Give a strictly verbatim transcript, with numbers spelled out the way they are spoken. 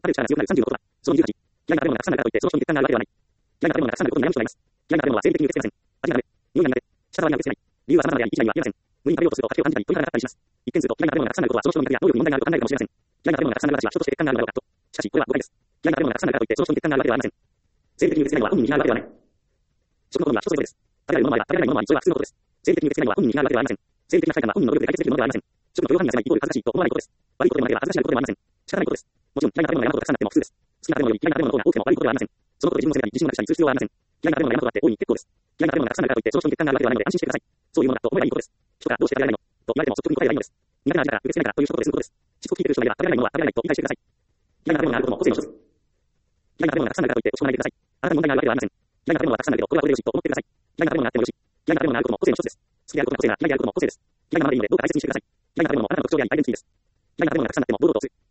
ある力が強くなるさんじゅうのことは、そのにじゅうはち、嫌いな食べ物がたくさんあるからといって、その人に欠陥があるわけではない。嫌いな食べ物がたくさんあることに悩む人がいます。嫌いな食べ物は生理的に受け付けません。味がダメ、匂いが苦手、舌触りが受け付けない。理由は様々であり、一概には言えません。無理に食べようとすると価値を感じたり、鳥肌が立ったりします。一見すると、嫌いな食べ物がたくさんあることは、その人の味覚や能力に問題があると考えるかもしれません。嫌いな食べ物がたくさんある私は人として欠陥があるのだろうかと。しかし、これは誤解です。嫌いな食べ物がたくさんあるからといって、その人に欠陥があるわけではありません。生理的に受け付けないのは本人に非があるわけではない。食の好みは人それぞれです。食べられるものもあれば、食べられないものもあり、それは普通のことです。生理的に受け付けないのは本人に非があるわけではありません。生理的な不快感は本人の能力で解決できるものではありません。食の許容範囲が狭いイコール恥ずかしいと思わないことです。悪いことでもなければ恥ずかしいことでもありません。仕方ないことです。もちろん、嫌いな食べ物が山ほどたくさんあっても普通です。好きな食べ物より嫌いな食べ物の方が多くても悪いことではありません。そのことで自分の世界に自信をなくしたりする必要はありません。嫌いな食べ物が山ほどあって大いに結構です。嫌いな食べ物がたくさんあるからといって、その人に欠陥があるわけではないので安心してください。そういうものだと思えばいいことです。人がどうして食べられないのと言われても率直に答えればいいのです。苦手な味だから受け付けないからという一言ですることです。しつこく聞いてる人がいれば食べられないものは食べられないと理解してください。嫌いな食べ物があることも個性の一つ。嫌いな食べ物がたくさんあるからといって落ち込まないでください。あなたに問題があるわけではありません。嫌いな食べ物はたくさんあるけど、これはこれでよしと思ってください。嫌いな食べ物があってもよし。嫌いな食べ物があることも個性の一つです。好きであることが個性なら嫌いであることも個性です。嫌いなままでいいのでどうか大切にしてください。嫌いな食べ物もあなたの特徴でありアイデンティティです。嫌いな食べ物がたくさんあっても堂々とする。